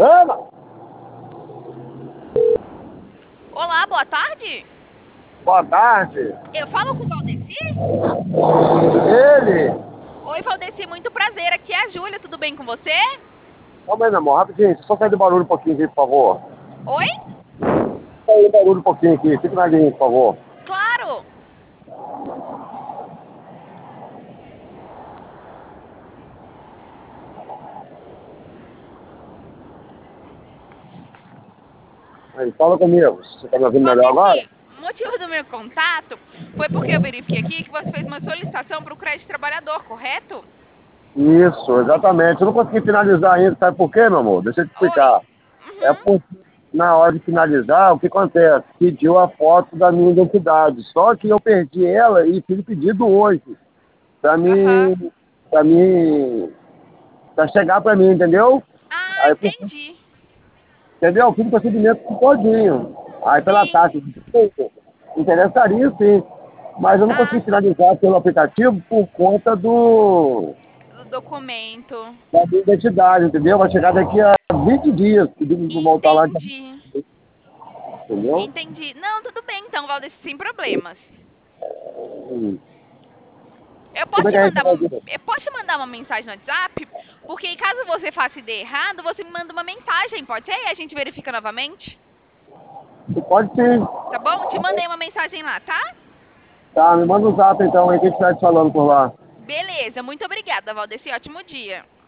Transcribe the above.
Ana! Olá, boa tarde. Boa tarde. Eu falo com o Valdeci? Ele? Oi, Valdeci, muito prazer. Aqui é a Júlia, tudo bem com você? Calma aí, meu amor, rapidinho. Só sair do barulho um pouquinho aqui, por favor. Oi? Sai do barulho um pouquinho aqui. Fica na linha, por favor. Claro. Aí, fala comigo. Você tá me ouvindo melhor agora? Valdeci, o motivo do meu contato foi porque eu verifiquei aqui que você fez uma solicitação para o crédito trabalhador, correto? Isso, exatamente. Eu não consegui finalizar ainda, sabe por quê, meu amor? Deixa eu te Oi. explicar. É Uhum. porque na hora de finalizar, o que acontece? Pediu a foto da minha identidade. Só que eu perdi ela e fiz o pedido hoje. Pra Aham. mim, pra mim, pra chegar pra mim, entendeu? Ah, Aí, entendi. entendeu? Fiz o procedimento todinho. Aí pela Sim. taxa, interessaria sim. Mas eu não Ah, consegui finalizar pelo aplicativo por conta o documento. da minha identidade, entendeu? Vai chegar daqui a 20 dias, pedindo pra voltar lá, Entendi. entendeu? Entendi. Não, tudo bem então, Valdeci, sem problemas. Hum. Eu Como posso é que te a gente mandar vai uma, ver? eu posso te mandar uma mensagem no WhatsApp? Porque caso você faça ideia errado, você me manda uma mensagem, pode ser? E a gente verifica novamente? Pode sim. Tá bom? Te mandei uma mensagem lá, tá? Tá, me manda um zap então aí que a gente vai te falando por lá. Beleza, muito obrigada, Valdeci. Ótimo dia.